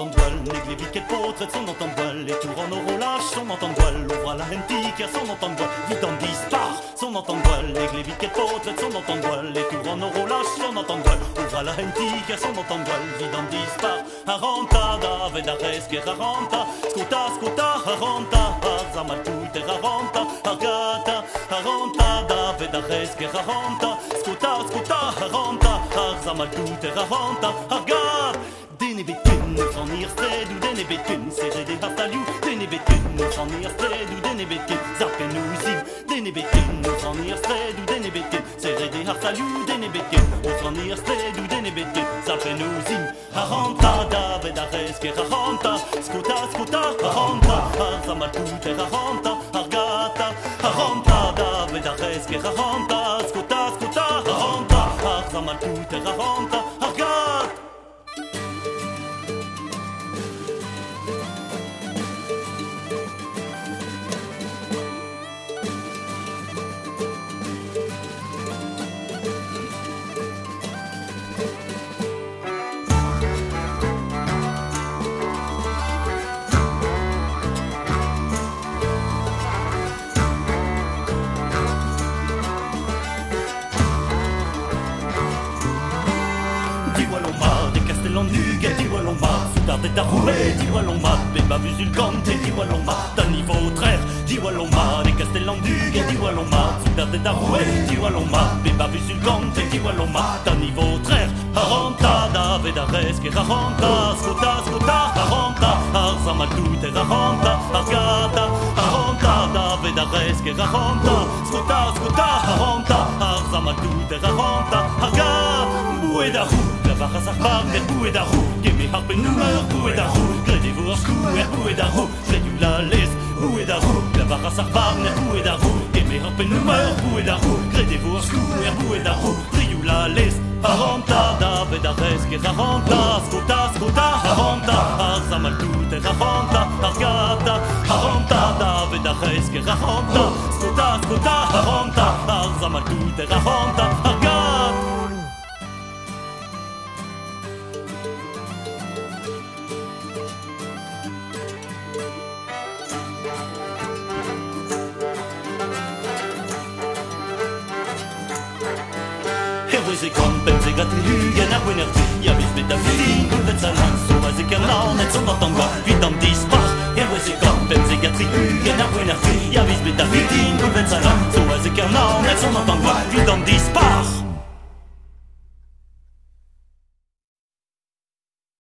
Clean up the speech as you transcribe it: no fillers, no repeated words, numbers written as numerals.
entend de voile, néglé viquet potre, son entend de voile, les tours en orolage, son entend de voile, ouvre la hentique, son entend de voile, vite en dispart, son entend de voile, néglé viquet potre, son entend de voile, les tours en orolage, son entend de voile, ouvre la hentique, son entend de voile, vite en dispart, aranta, David Areski, aranta, scuta, aranta, azamaltute, aranta, argata, aranta, David Areski, aranta, scuta, aranta, azamaltute, aranta, argata. Den betun van eerste doe den betun serre de haftalu den betun van eerste doe den betun zappen nous zim den betun van eerste doe den betun serre de haftalu den betun van eerste doe den betun zappen nous zim aranta David Areski aranta scuta aranta arzama tute aranta argata aranta David Areski aranta scuta aranta arzama tute aranta argata. Soudard roué, dis Wallomma, Beba Musulcante, dis Wallomma, d'un niveau traire, dis Wallomma, des Castellandugues, dis Wallomma, Soudard roué, dis Wallomma, Beba Musulcante, dis Wallomma, d'un niveau traire, Aranta, David Areski, Aranta, scuta, Aranta, Arzamaltute, Aranta, Argata, Aranta, David Areski, Aranta, scuta, Aranta, Arzamaltute, Aranta, Argata, Bouedarou. Varasarbar, Bouedarou, Gemi Harpen Nummer, Bouedarou, Gredez-vous en skou, Bouedarou, Gredulalis, Bouedarou, la Varasarbar, Bouedarou, Gemi Harpen Nummer, Bouedarou, Gredez-vous en skou, Bouedarou, Gredulalis, Aranta, David Areski, Aranta, scuta, Aranta, Arzamaltute, Aranta, Argata, Aranta, David Areski, Aranta, scuta, Aranta, Arzamaltute, Aranta, Argata. Se kampen se gat hugen er winnerti ja vis mit der fin bullet salan so was ik ernaun et somatan va vit am dispar se kampen se gat hugen er winnerti ja vis mit der fin bullet salan so was ik ernaun et somatan va vit am dispar.